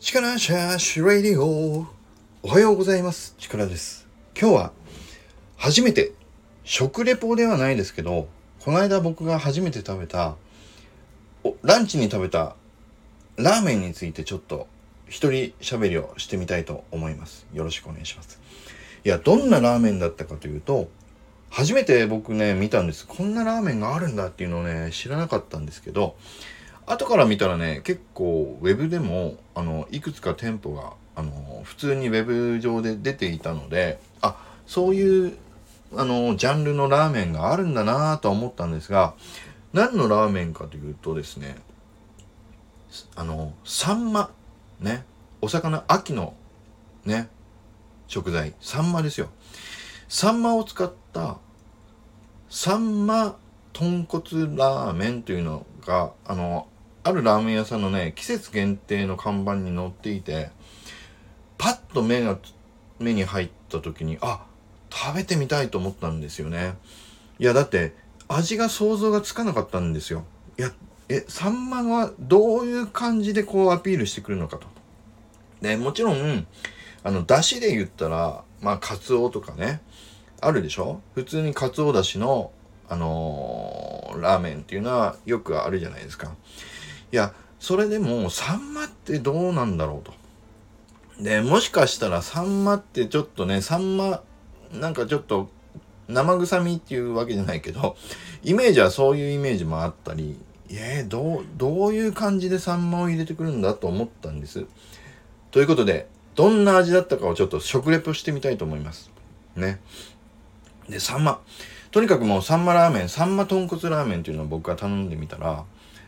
力シャーシュレディオ。おはようございます。力です。今日は初めて食レポではないですけど、この間僕が初めて食べたランチに食べたラーメンについてちょっと一人喋りをしてみたいと思います。よろしくお願いします。どんなラーメンだったかというと、初めて僕ね見たんです。こんなラーメンがあるんだっていうのをね知らなかったんですけど、後から見たらね、結構ウェブでもいくつか店舗が普通にウェブ上で出ていたので、そういうジャンルのラーメンがあるんだなとは思ったんですが、何のラーメンかというとですね、サンマね、お魚、秋のね食材サンマですよ。サンマを使ったサンマ豚骨ラーメンというのがあるラーメン屋さんのね季節限定の看板に載っていて、パッと目に入った時に食べてみたいと思ったんですよね。だって味が想像がつかなかったんですよ。サンマはどういう感じでこうアピールしてくるのかと。でもちろん出汁で言ったらカツオとかねあるでしょ。普通にカツオだしのラーメンっていうのはよくあるじゃないですか。それでもサンマってどうなんだろうと。でもしかしたらサンマってちょっとね、サンマなんかちょっと生臭みっていうわけじゃないけど、イメージはそういうイメージもあったり、どういう感じでサンマを入れてくるんだと思ったんです。ということで、どんな味だったかをちょっと食レポしてみたいと思いますね。で、サンマ、とにかくもうサンマラーメン、サンマ豚骨ラーメンっていうのを僕が頼んでみたら、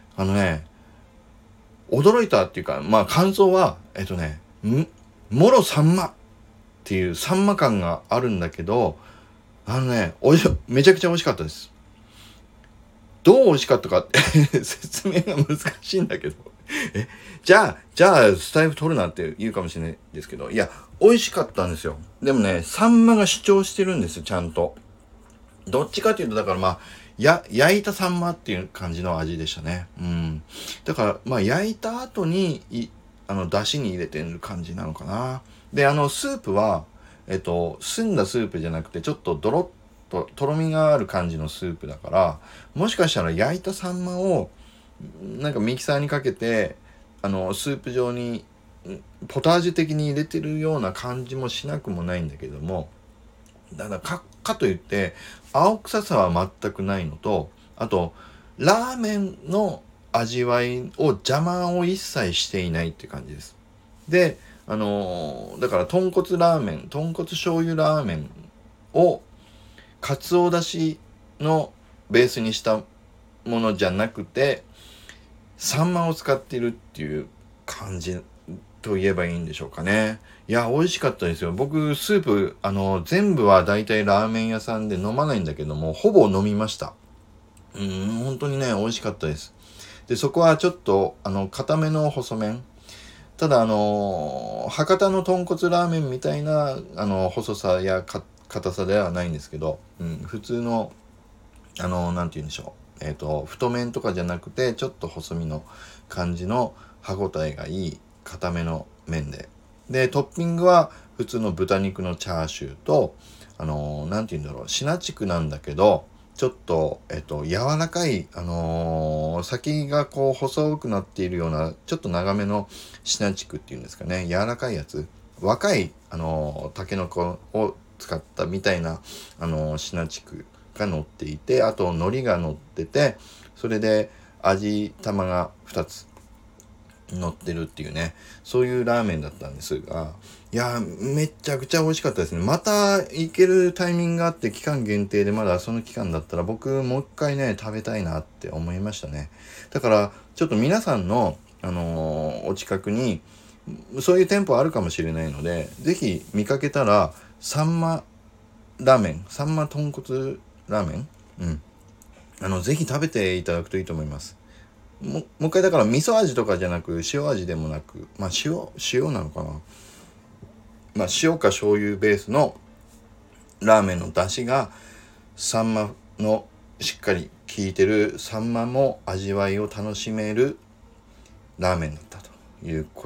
驚いたっていうか、感想はもろサンマっていうサンマ感があるんだけど、めちゃくちゃ美味しかったです。どう美味しかったかって説明が難しいんだけどじゃあスタイフ取るなって言うかもしれないですけど、美味しかったんですよ。でもね、サンマが主張してるんです、ちゃんと。どっちかというと、だから焼いたサンマっていう感じの味でしたね。だから焼いた後に出汁に入れてる感じなのかな。でスープは澄んだスープじゃなくてちょっとドロッととろみがある感じのスープだから、もしかしたら焼いたサンマをなんかミキサーにかけてスープ状にポタージュ的に入れてるような感じもしなくもないんだけども、だからかといって青臭さは全くないのと、あとラーメンの味わいを邪魔を一切していないって感じです。でだから豚骨醤油ラーメンをかつおだしのベースにしたものじゃなくてサンマを使っているっていう感じと言えばいいんでしょうかね。美味しかったですよ。僕スープ全部はだいたいラーメン屋さんで飲まないんだけども、ほぼ飲みました。本当にね美味しかったです。でそこはちょっと固めの細麺、ただ博多の豚骨ラーメンみたいな細さや硬さではないんですけど、普通のなんて言うんでしょう、太麺とかじゃなくてちょっと細身の感じの歯ごたえがいい固めの麺でトッピングは普通の豚肉のチャーシューとなんて言うんだろう、シナチクなんだけどちょっと柔らかい先がこう細くなっているようなちょっと長めのシナチクっていうんですかね、柔らかいやつ、若いタケノコを使ったみたいなシナチクが乗っていて、あと海苔が乗ってて、それで味玉が2つ乗ってるっていうね、そういうラーメンだったんですが、めちゃくちゃ美味しかったですね。また行けるタイミングがあって、期間限定でまだその期間だったら僕もう一回ね食べたいなって思いましたね。だからちょっと皆さんのお近くにそういう店舗あるかもしれないので、ぜひ見かけたらサンマラーメン、サンマ豚骨ラーメン、ぜひ食べていただくといいと思います。もう一回だから味噌味とかじゃなく塩味でもなく、塩なのかな、塩か醤油ベースのラーメンの出汁がサンマのしっかり効いてる、サンマも味わいを楽しめるラーメンだったということ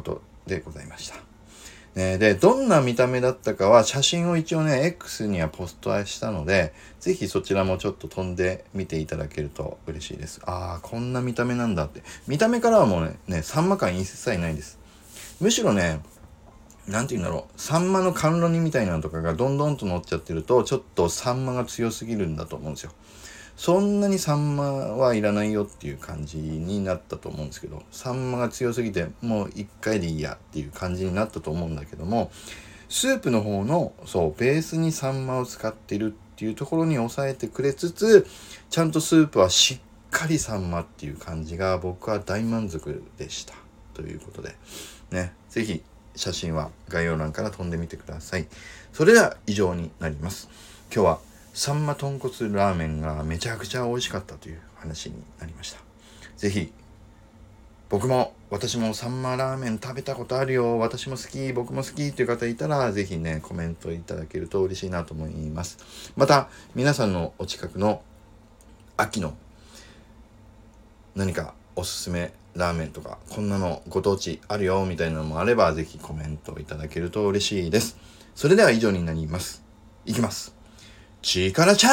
でございました。で、どんな見た目だったかは写真を一応ね、X にはポストしたので、ぜひそちらもちょっと飛んでみていただけると嬉しいです。こんな見た目なんだって。見た目からはもうね、サンマ感一切ないです。むしろね、なんて言うんだろう、サンマの甘露煮みたいなのとかがどんどんと乗っちゃってると、ちょっとサンマが強すぎるんだと思うんですよ。そんなにサンマはいらないよっていう感じになったと思うんですけど、サンマが強すぎてもう一回でいいやっていう感じになったと思うんだけども、スープの方のベースにサンマを使ってるっていうところに抑えてくれつつ、ちゃんとスープはしっかりサンマっていう感じが僕は大満足でしたということでね、ぜひ写真は概要欄から飛んでみてください。それでは以上になります。今日はサンマ豚骨ラーメンがめちゃくちゃ美味しかったという話になりました。ぜひ私もサンマラーメン食べたことあるよ、私も好き、僕も好きという方いたら、ぜひねコメントいただけると嬉しいなと思います。また皆さんのお近くの秋の何かおすすめラーメンとか、こんなのご当地あるよみたいなのもあれば、ぜひコメントいただけると嬉しいです。それでは以上になります。いきます。力チャ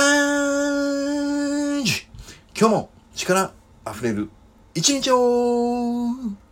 ージ。今日も力あふれる一日を